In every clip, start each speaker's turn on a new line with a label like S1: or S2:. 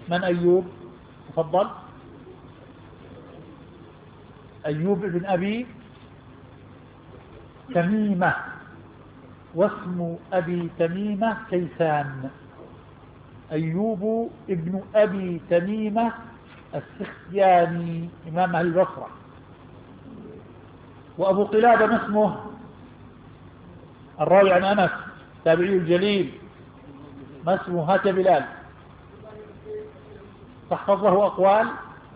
S1: من أيوب؟ تفضل. أيوب بن أبي تميمة، واسم أبي تميمة كيسان. أيوب ابن أبي تميمة السختياني إمام أهل البصرة. وأبو قلابة ما اسمه؟ الراوي عن أنس تابعي الجليل، ما اسمه؟ هات بلال. تحفظ له أقوال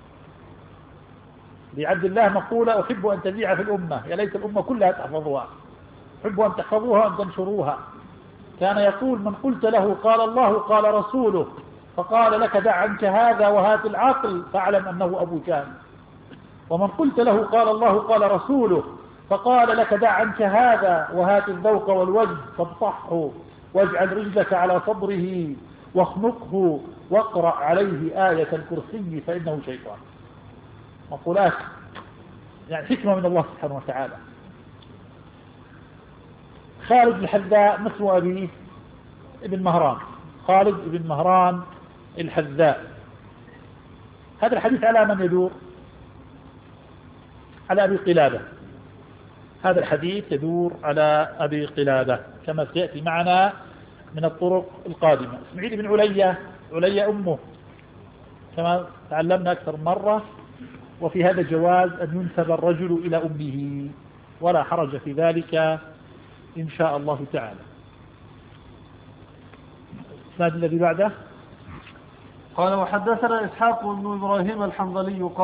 S1: لعبد الله مقولة: أحب أن تذيع في الأمة، يا ليت الأمة كلها تحفظها، أحب أن تحفظوها وأن تنشروها. كان يقول: من قلت له قال الله قال رسوله فقال لك دع عنك هذا وهات العقل فاعلم أنه أبو جهل، ومن قلت له قال الله قال رسوله فقال لك دع عنك هذا وهات الذوق والوجه فاصفحه واجعل رجلك على صدره واخنقه واقرأ عليه آية الكرسي فإنه شيطان. مقولات يعني حكمة من الله سبحانه وتعالى. خالد الحذاء مثل أبيه ابن مهران، خالد بن مهران الحذاء. هذا الحديث على من يدور؟ على أبي قلابة. هذا الحديث يدور على أبي قلابة كما سيأتي معنا من الطرق القادمة. اسماعيل بن عليا أمه كما تعلمنا أكثر مرة، وفي هذا جواز أن ينسب الرجل إلى أمه ولا حرج في ذلك إن شاء الله تعالى. الإسناد الذي بعده:
S2: قال وحدثنا إسحاق بن إبراهيم الحنظلي